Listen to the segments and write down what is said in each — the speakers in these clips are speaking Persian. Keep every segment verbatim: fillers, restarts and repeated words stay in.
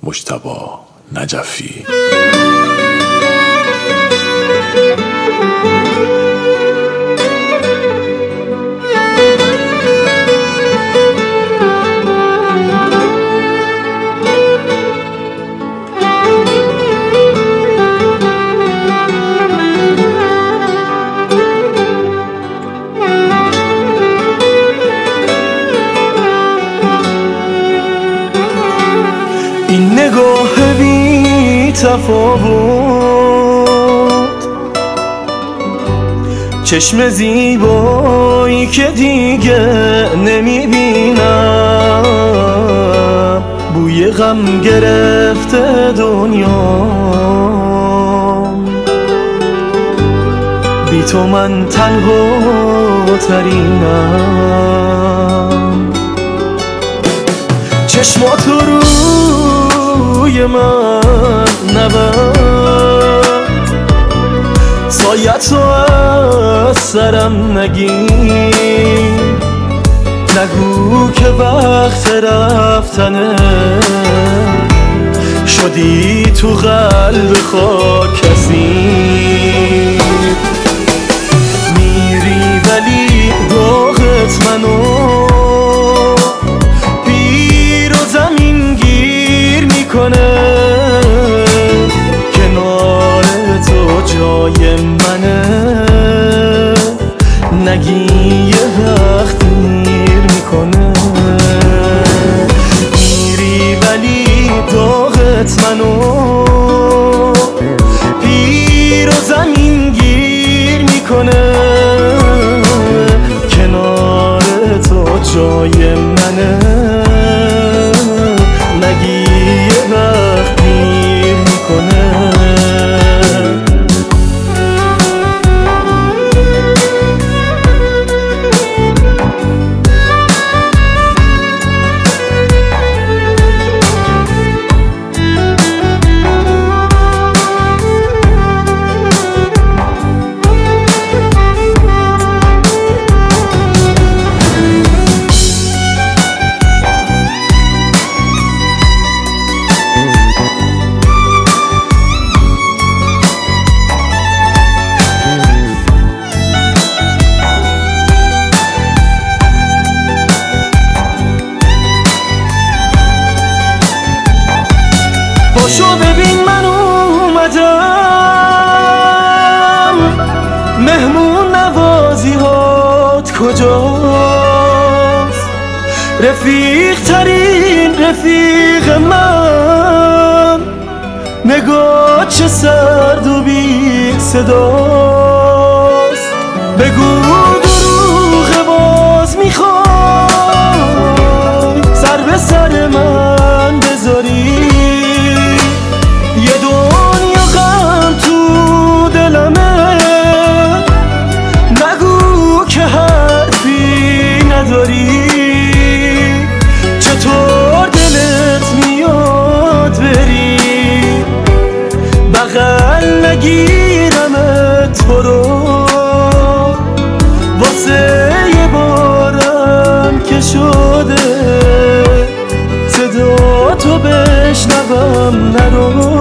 مجتبی نجفی. این نگاه بی تفاوت، چشم زیبایی که دیگه نمیبینم، بوی غم گرفته دنیا، بی تو من تنها ترینم. چشمات روی من نبر، سایت رو از سرم نگیر، نگو که وقت رفتنه، شدی تو قلب خاک کسی. میری ولی داغت منو پیر و زمین گیر میکنه، کنار تو جای منه، نگی یه وقت دیر میکنه. میری ولی داغت منو پیر و زمین گیر میکنه، کنار تو جای منه، نگی یه وقت دیر میکنه. باشو ببین من اومدم، مهمون نوازی هات کجاست؟ رفیق ترین رفیق من، نگاه چه سرد و بی صداست. بگو دروغ باز میخوای سر به سر من بذاری، یه دنیا غم تو دلمه، نگو که حرفی نداری. چطور دلت میاد بری بغل نگیرم تو رو، واسه یه بارم که شده صدا تو بشنوم نرو،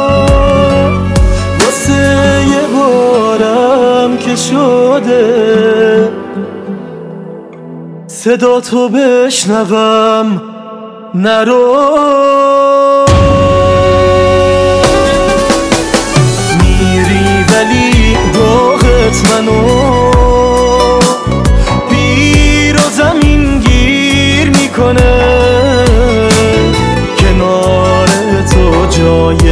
واسه یه بارم که شده صدا تو بشنوم نرو. میری ولی داغت منو پیر و زمین گیر میکنه، کنار تو جای